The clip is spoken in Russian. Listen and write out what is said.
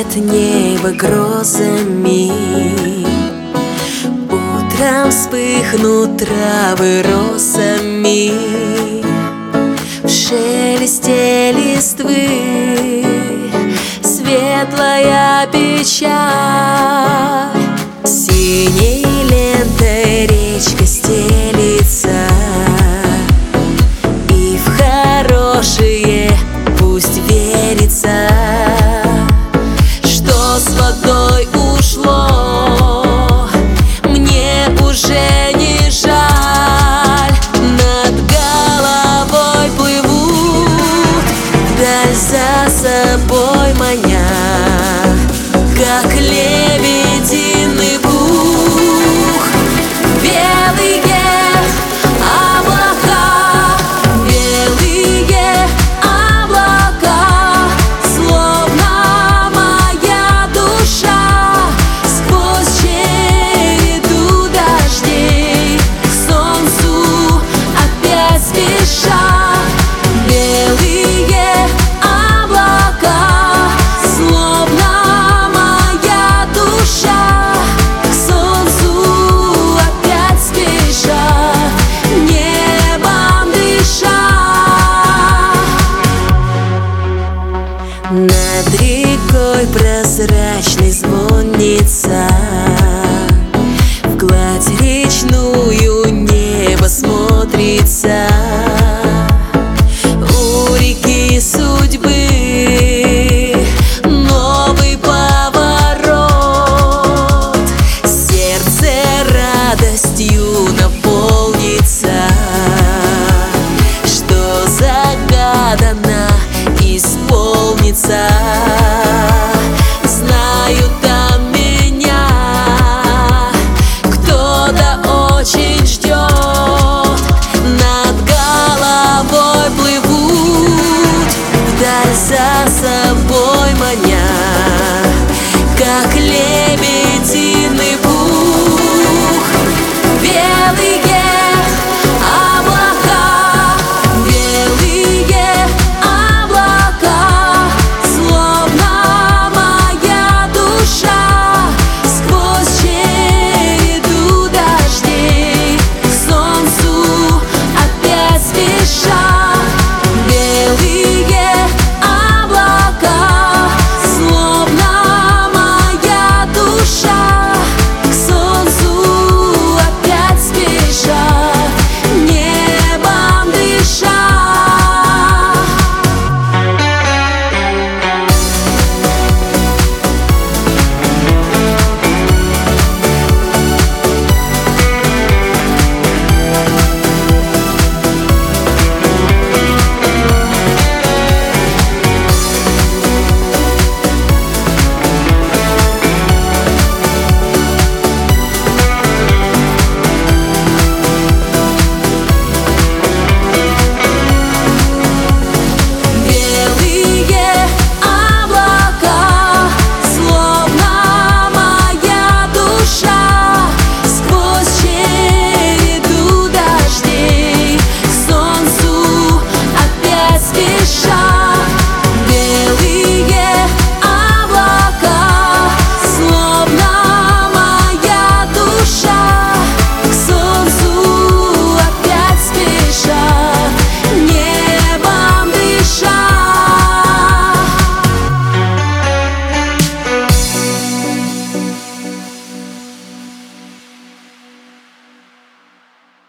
небо грозами. Утром вспыхнут травы росами, в шелесте листвы светлая печаль. Синей лентой речка стелится, и в хорошее пусть верится, что с водой ушло, мне уже не жаль. Над головой плывут, даль за собой маня, как лебединый пух. Белые облака, белые облака, словно моя душа сквозь череду дождей к солнцу опять спеша. Белые облака, словно моя душа к солнцу опять спеша, небом дыша. Над рекой прозрачной звонится, в гладь речную небо смотрится. У реки судьбы новый поворот, сердце радостью наполнится, что загадано исполнится. Знаю, там меня кто-то очень